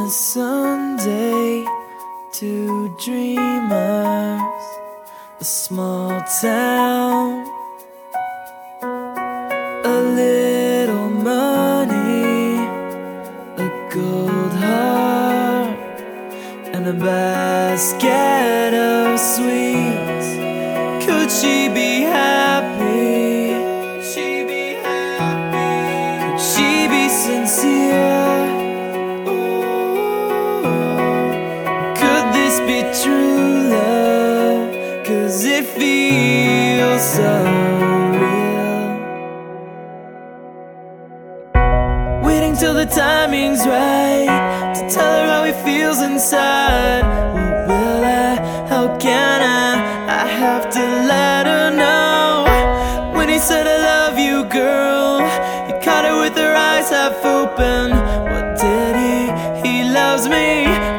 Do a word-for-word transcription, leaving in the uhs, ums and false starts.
a Sunday, two dreamers, a small town, a little money, a gold heart, and a basket of sweets. Could she be happy? Could she be happy? Could she be sincere? Be true love, 'cause it feels so real. Waiting till the timing's right to tell her how he feels inside. What will I, how can I, I have to let her know. When he said I love you girl, he caught her with her eyes half open. What did he, he loves me.